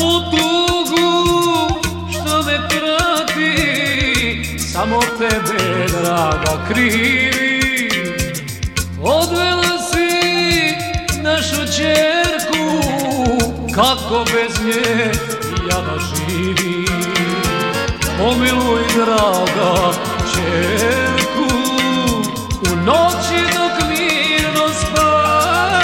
ovu tugu što me prati, samo tebe, draga, krivi. Odvela si našu ćerku, kako bez nje ja da živim. Pomiluj, draga, ćerku, u noći dok mirno spava,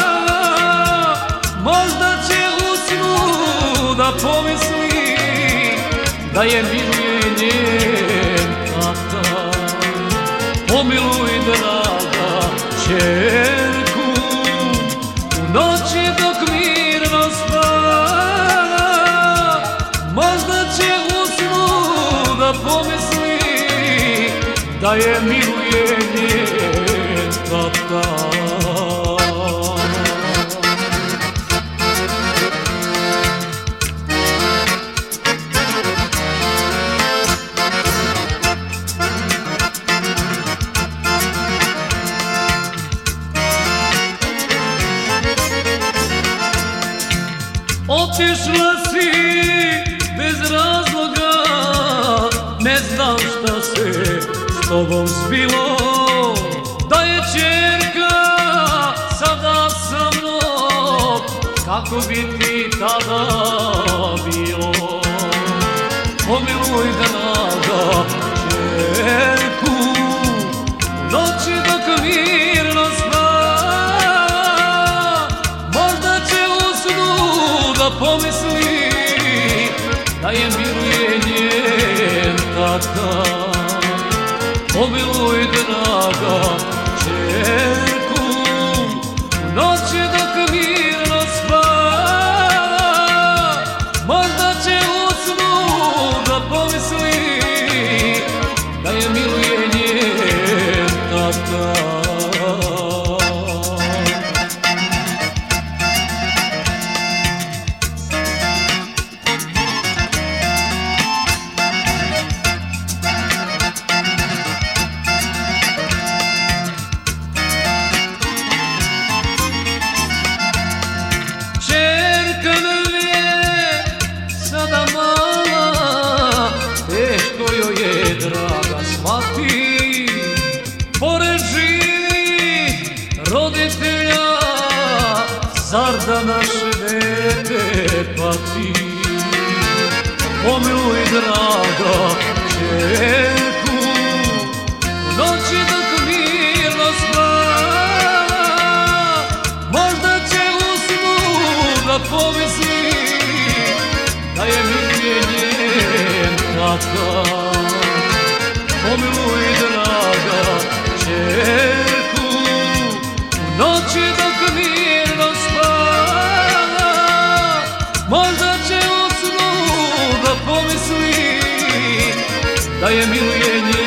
možda će u snu da pomisli da je miluje njen tata. Pomiluj, draga, ćerku, u noći dok mirno spava, možda će u snu da pomisli da je miluje njen tata. Otišla si bez razloga, ne znam šta se s tobom zbilo, da je ćerka sada sa mnom, kako bi ti tada bilo. Pomiluj, draga, ćerku, u noći dok mirno spava, možda će u snu da pomisli da je miluje njen tata. Pomiluj, draga, ćerku, u noći dok mirno spava, možda će u snu da pomisli da je miluje njen tata. Draga, shvati, pored živih roditelja, zar da naše dete pati? Pomiluj, draga, ćerku, u noći dok mirno spava, možda će u snu da pomisli da je miluje njen tata. Pomiluj, draga, ćerku, u noći dok mirno spava, možda će u snu da pomisli da je miluje njen